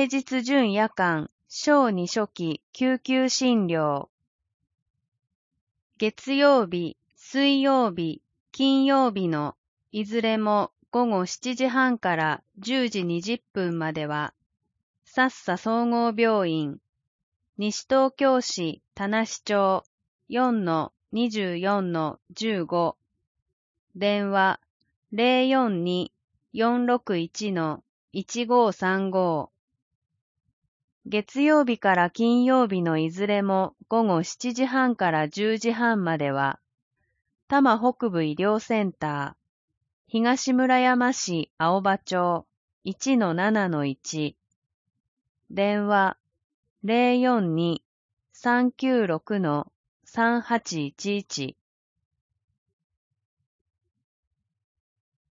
平日準夜間、小児初期救急診療。月曜日、水曜日、金曜日のいずれも午後7時半から10時20分までは、さっさ総合病院、西東京市田無町 4-24-15 電話042-461-1535月曜日から金曜日のいずれも午後7時半から10時半までは、多摩北部医療センター、東村山市青葉町 1-7-1 電話042-396-3811